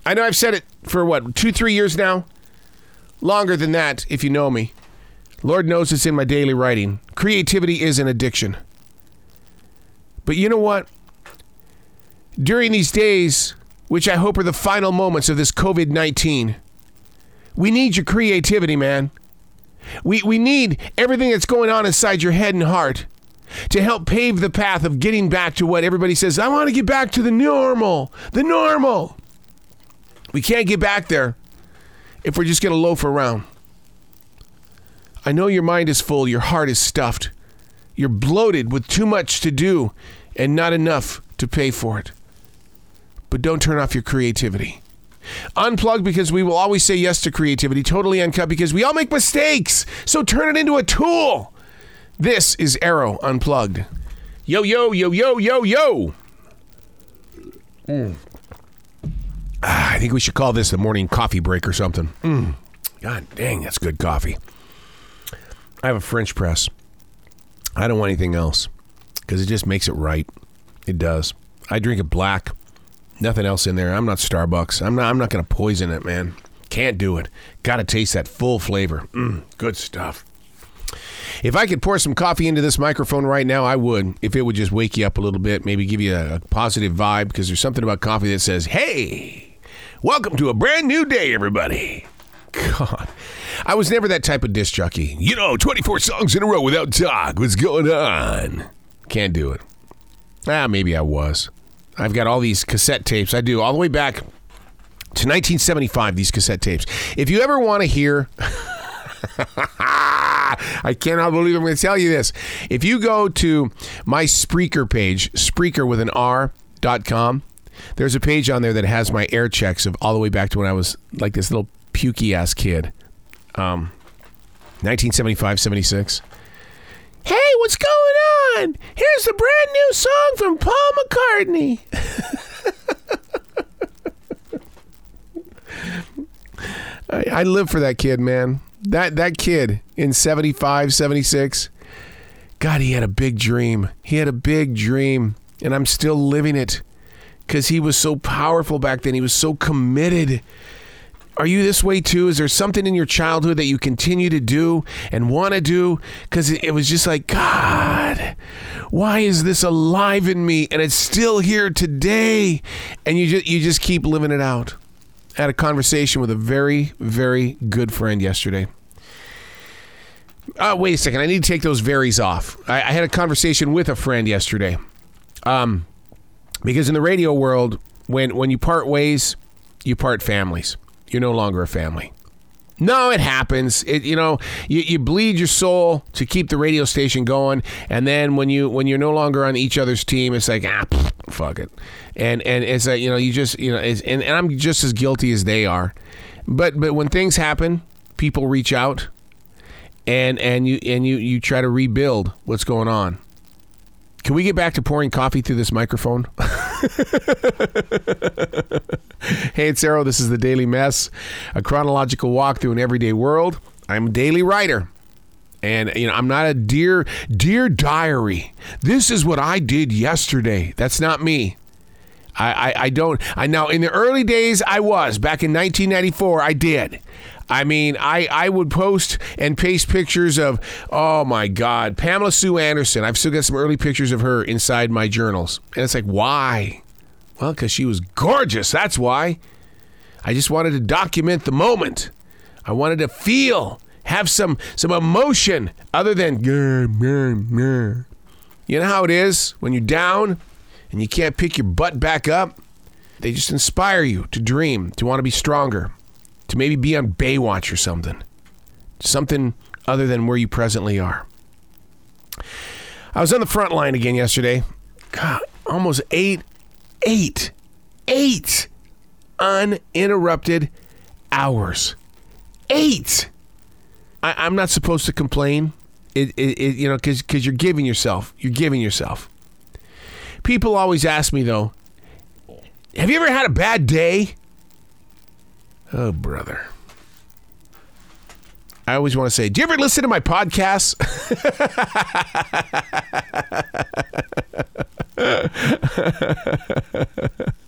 I know I've said it for 2-3 years now? Longer than that, if you know me. Lord knows it's in my daily writing. Creativity is an addiction. But you know what? During these days, which I hope are the final moments of this COVID-19, we need your creativity, man. We need everything that's going on inside your head and heart to help pave the path of getting back to what everybody says, I want to get back to the normal. The normal. We can't get back there if we're just going to loaf around. I know your mind is full, your heart is stuffed. You're bloated with too much to do and not enough to pay for it. But don't turn off your creativity. Unplug because we will always say yes to creativity. Totally uncut because we all make mistakes. So turn it into a tool. This is Arrow Unplugged. Yo, yo, yo, yo, yo, yo. I think we should call this the morning coffee break or something. God dang, that's good coffee. I have a French press. I don't want anything else because it just makes it right. It does. I drink it black. Nothing else in there. I'm not Starbucks. I'm not going to poison it, man. Can't do it. Got to taste that full flavor. Good stuff. If I could pour some coffee into this microphone right now, I would. If it would just wake you up a little bit, maybe give you a positive vibe, because there's something about coffee that says, hey, welcome to a brand new day, everybody. God, I was never that type of disc jockey. 24 songs in a row without talk. What's going on? Can't do it. Maybe I was. I've got all these cassette tapes. I do all the way back to 1975, these cassette tapes. If you ever want to hear... I cannot believe I'm going to tell you this. If you go to my Spreaker page, Spreaker with an R.com, there's a page on there that has my air checks of all the way back to when I was like this little pukey-ass kid. 1975, 76. Hey, what's going on? Here's the brand new song from Paul McCartney. I live for that kid, man. That kid in 75, 76. God, he had a big dream. He had a big dream, and I'm still living it because he was so powerful back then. He was so committed. Are you this way too? Is there something in your childhood that you continue to do and want to do? Because it was just like, God, why is this alive in me? And it's still here today. And you just keep living it out. I had a conversation with a very, very good friend yesterday. Wait a second. I need to take those varies off. I had a conversation with a friend yesterday. Because in the radio world, when you part ways, you part families. You're no longer a family. No, it happens. You bleed your soul to keep the radio station going, and then when you're no longer on each other's team, it's like fuck it, and it's like you just and I'm just as guilty as they are, but when things happen, people reach out, and you try to rebuild what's going on. Can we get back to pouring coffee through this microphone? Hey, it's Arrow. This is the Daily Mess, a chronological walk through an everyday world. I'm a daily writer. And, I'm not a dear diary. This is what I did yesterday. That's not me. I now, in the early days, I was. Back in 1994, I did. I mean, I would post and paste pictures of, oh my God, Pamela Sue Anderson. I've still got some early pictures of her inside my journals. And it's like, why? Well, because she was gorgeous. That's why. I just wanted to document the moment. I wanted to feel, have some emotion other than, you know how it is when you're down and you can't pick your butt back up? They just inspire you to dream, to want to be stronger. To maybe be on Baywatch or something. Something other than where you presently are. I was on the front line again yesterday. God, almost eight uninterrupted hours. 8. I'm not supposed to complain. Because you're giving yourself. You're giving yourself. People always ask me, though, have you ever had a bad day? Oh, brother. I always want to say, do you ever listen to my podcasts?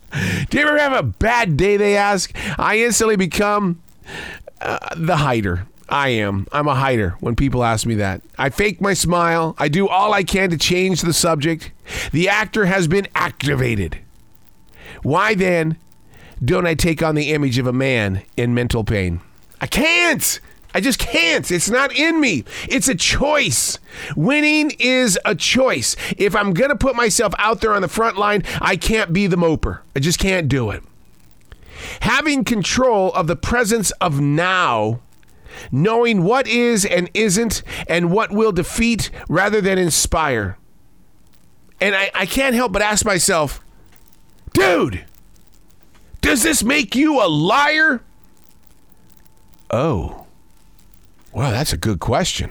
Do you ever have a bad day, they ask? I instantly become the hider. I'm a hider when people ask me that. I fake my smile. I do all I can to change the subject. The actor has been activated. Why then don't I take on the image of a man in mental pain? I can't. I just can't. It's not in me. It's a choice. Winning is a choice. If I'm going to put myself out there on the front line, I can't be the moper. I just can't do it. Having control of the presence of now, knowing what is and isn't and what will defeat rather than inspire. And I can't help but ask myself, dude, does this make you a liar? Oh, well, that's a good question.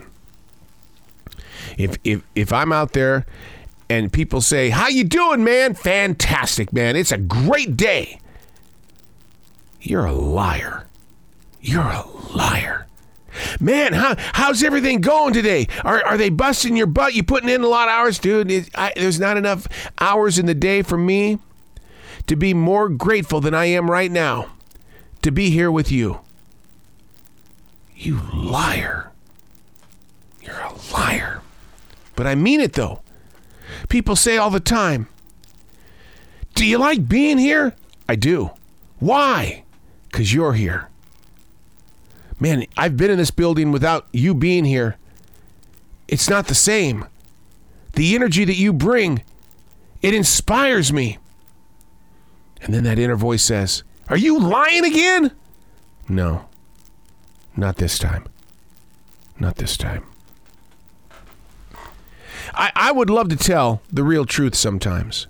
If I'm out there and people say, how you doing, man? Fantastic, man. It's a great day. You're a liar. You're a liar. Man, how's everything going today? Are they busting your butt? You putting in a lot of hours? Dude, there's not enough hours in the day for me to be more grateful than I am right now to be here with you. You liar. You're a liar. But I mean it, though. People say all the time, do you like being here? I do. Why? Because you're here. Man, I've been in this building without you being here. It's not the same. The energy that you bring, it inspires me. And then that inner voice says, are you lying again? No. Not this time. Not this time. I would love to tell the real truth sometimes.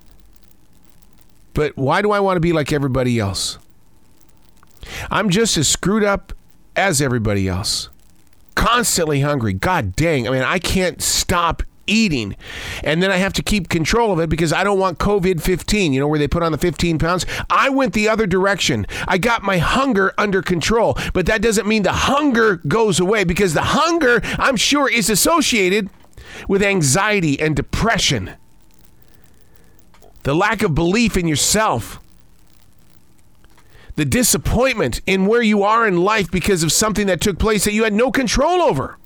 But why do I want to be like everybody else? I'm just as screwed up as everybody else. Constantly hungry. God dang. I mean, I can't stop eating. And then I have to keep control of it because I don't want COVID-15, you know, where they put on the 15 pounds. I went the other direction. I got my hunger under control, but that doesn't mean the hunger goes away because the hunger, I'm sure, is associated with anxiety and depression. The lack of belief in yourself. The disappointment in where you are in life because of something that took place that you had no control over.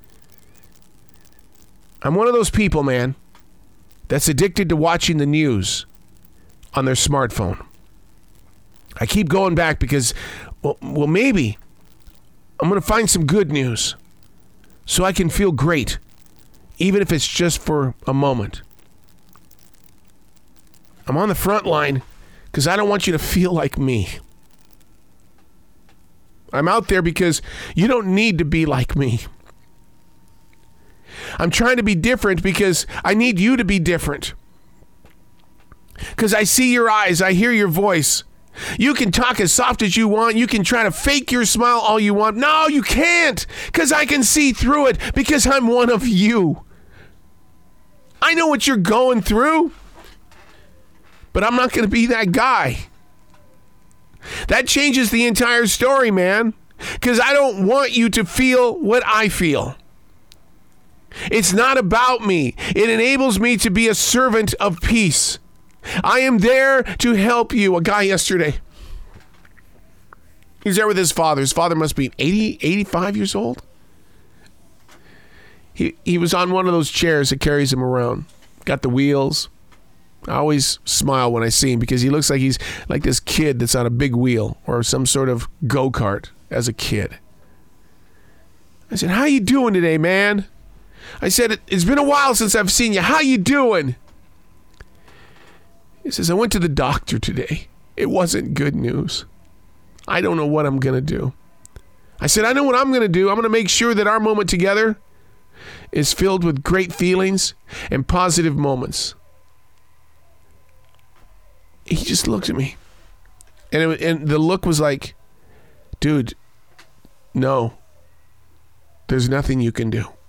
I'm one of those people, man, that's addicted to watching the news on their smartphone. I keep going back because, well, maybe I'm going to find some good news so I can feel great, even if it's just for a moment. I'm on the front line because I don't want you to feel like me. I'm out there because you don't need to be like me. I'm trying to be different because I need you to be different. Because I see your eyes, I hear your voice. You can talk as soft as you want. You can try to fake your smile all you want. No, you can't, because I can see through it because I'm one of you. I know what you're going through, but I'm not going to be that guy. That changes the entire story, man, because I don't want you to feel what I feel. It's not about me. It enables me to be a servant of peace. I am there to help you. A guy yesterday, he's there with his father. His father must be 80, 85 years old. He was on one of those chairs that carries him around. Got the wheels. I always smile when I see him because he looks like he's like this kid that's on a big wheel or some sort of go-kart as a kid. I said, how you doing today, man? I said, it's been a while since I've seen you. How you doing? He says, I went to the doctor today. It wasn't good news. I don't know what I'm going to do. I said, I know what I'm going to do. I'm going to make sure that our moment together is filled with great feelings and positive moments. He just looked at me. And the look was like, dude, no, there's nothing you can do.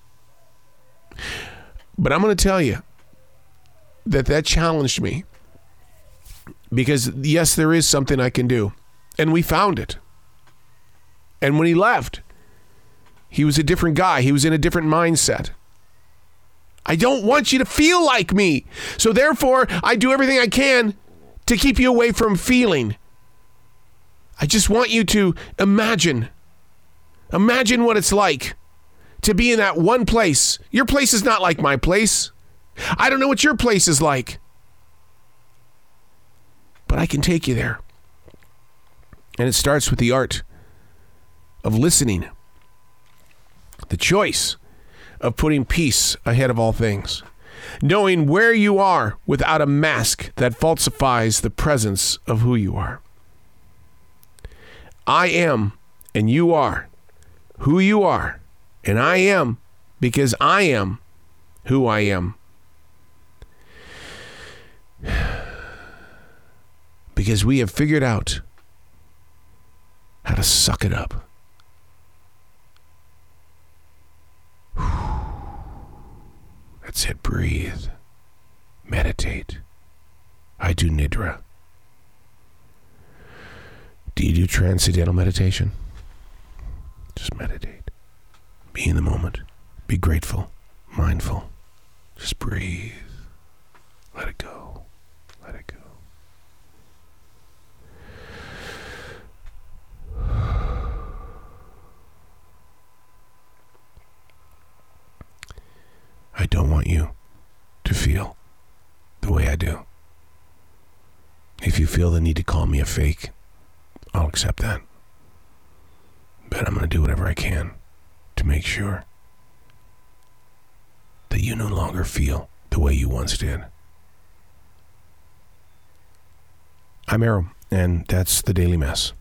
But I'm going to tell you that challenged me. Because, yes, there is something I can do. And we found it. And when he left, he was a different guy. He was in a different mindset. I don't want you to feel like me. So therefore, I do everything I can to keep you away from feeling. I just want you to imagine what it's like to be in that one place. Your place is not like my place. I don't know what your place is like, but I can take you there. And it starts with the art of listening, the choice of putting peace ahead of all things, knowing where you are without a mask that falsifies the presence of who you are. I am, and you are who you are, and I am because I am who I am. Because we have figured out how to suck it up. That's it. Breathe. Meditate. I do Nidra. Do you do transcendental meditation? Just meditate. Be in the moment. Be grateful. Mindful. Just breathe. Let it go. Let it go. I don't want you to feel the way I do. If you feel the need to call me a fake, I'll accept that. But I'm going to do whatever I can to make sure that you no longer feel the way you once did. I'm Arrow, and that's the Daily Mess.